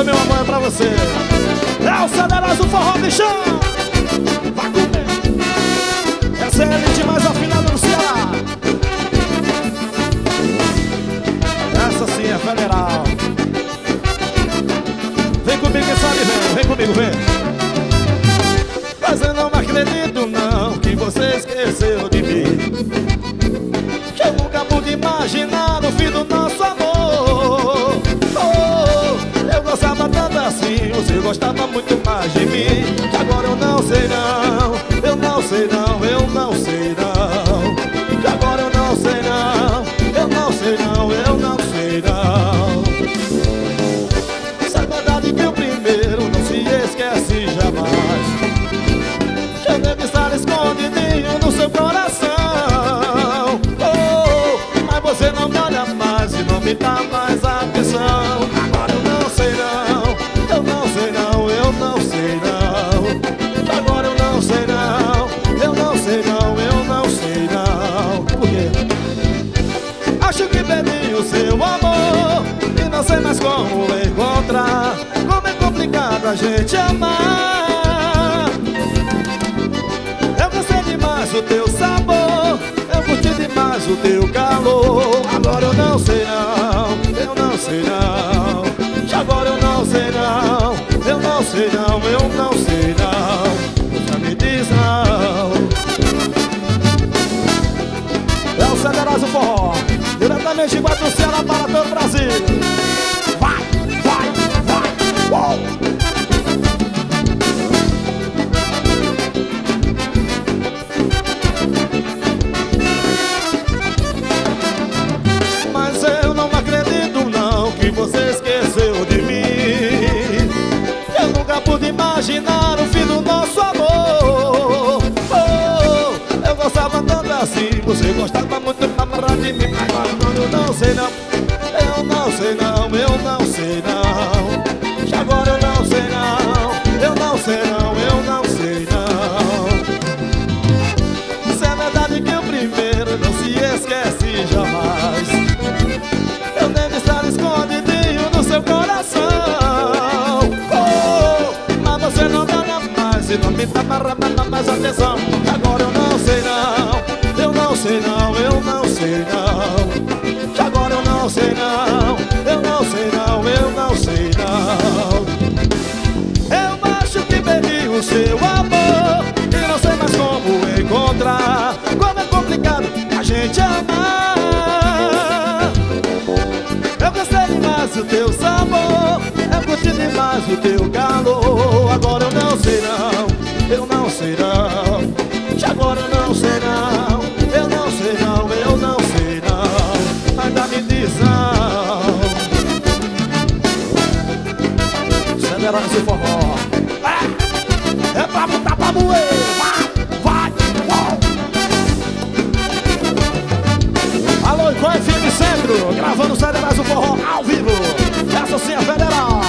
Essa, meu amor, é pra você. É o Cederoso Forró, bichão. Vai comer. Essa é a elite mais afinada do Ceará. Essa sim é federal. Vem comigo, quem sabe vem. Vem comigo, vem. Mas eu não acredito não que você esqueceu de mim, que eu nunca pude imaginar o fim do nosso amor. Oh, eu gostava tanto assim, você gostava muito mais de mim, que agora eu não sei não, eu não sei não, eu não sei não, que agora eu não sei não, eu não sei não, eu não sei não. Essa verdade que o primeiro não se esquece jamais, que eu devo estar escondidinho no seu coração. Oh, mas você não me olha mais e não me dá mais atenção. Agora eu não sei não, eu não sei não, eu não sei não. Agora eu não sei não, eu não sei não, eu não sei não. Por quê? Acho que perdi o seu amor e não sei mais como encontrar. Como é complicado a gente amar. Eu gostei demais do teu sabor, eu curti demais o teu calor. Agora eu não sei não, eu não sei não. Agora eu não sei não, eu não sei não, eu não sei não. Você me diz não. É o Cederoso Forró, diretamente do Ceará para todo o Brasil. Vai, vai, vai, uou! Mas eu não acredito não que você esqueceu de mim, eu nunca pude imaginar o fim do nosso amor. Oh, eu gostava tanto assim, você gostava muito de mim. Agora eu não sei não, eu não sei não, eu não sei não. Agora eu não sei não, eu não sei não, eu não sei não. Isso é verdade que o primeiro não se esquece jamais, eu devo estar escondidinho no seu coração. Oh, mas você não me olha mais e não me dá mais atenção. Agora eu não sei não, eu não sei não, eu não sei não. Agora eu não sei não, eu não sei não, eu não sei não. Eu acho que perdi o seu amor e não sei mais como encontrar. Como é complicado a gente amar. Eu gostei demais do teu sabor, eu curti demais o teu calor. Agora eu não sei não, eu não sei não. Agora eu não sei não, eu não sei não, eu não sei não. Ainda me diz não. Cederoso Forró, é pra botar pra moer. Vai, vai, uau. Alô, Icó FM Centro, gravando Cederoso Forró ao vivo. Essa sim é federal.